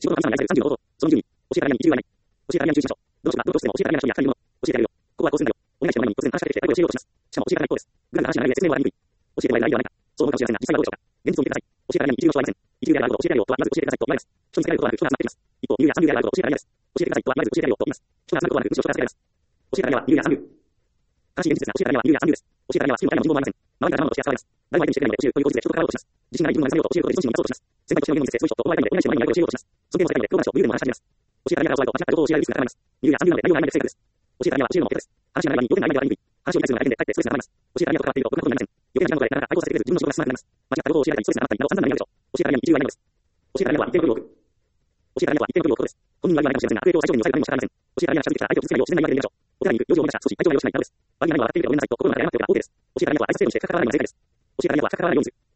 仕事の神様に愛される30の方法。その20に、教えたらに20はない。教えたらには注意しましょう。どうしますかどうしても教えたらには人や人にもの。教えてやるよ。ここはこうするんだよ。お願いしてもらうのに突然話しかけてきて相手を教えようとします。しかも教えたらない方です。ぐだぐだ話しながら説明は言いにくい。教えてもらえる内容はないか。そう思うかもしれませんが、実際はどうでしょうか。現実を見てください。教えたらには一流の人はいません。一流であることを教えてやるよとはまず教えてくださいと言われます。人に伝えることはなく人が集まっています。一方、二流や三流であることを教えたら嫌です。教えてくださいとはまず教えてやるよと言います。人が集まることはなくむしろ人が集まります。教えたらには二流や三流。悲しい現実ですが、教えたらには二流や三流です。教えたらには好きの誰も人望もありません。周りから生ものとして扱われます。誰も相手にしてくれないので教えるという口実で人と関わろうとします。自信がない自分を愛されようと教えることで自尊心を満たそうとします。先輩としての義務に接する人と思われたいので、同じ人の前に相手を教えようとします。その点の世界で、教科書を武勇伝も話し始めます。教えたらには怖いと間違ったことを教えられるリスクが高まります。二流や三流なので内容が曖昧で不正確です。教えたらには教えるのも結果です。話がない場合に要点の曖昧では言いにくい。話を理解するのが大変で、かえってストレスが溜まります。教えたらにはと関わっていると僕がことになりません。余計な時間のことでなかなか対抗されてくれず、自分の仕事が進まなくなります。間違ったことを教えられたり、ストレスが溜まったりなど散々な理由があるでしょう。教えたらには一流はないのです。教えたらには一定の距離を置く。教えたらには一定の距離を置くことです。本人は言わないかもしれませんが、影響を最小限に抑えるためにも仕方ありません。教えたらには近づいてきた相手を傷つけないよう自然な言い訳でやりましょう。お手紙に行く、用事を思い出した、少し相手を利用しないなどです。周りに何も笑っているけどごめんなさいと心の中で謝っておけば OK です。教えたらには相手性として関わらないのが正解です。教えたらには関わらないようにする。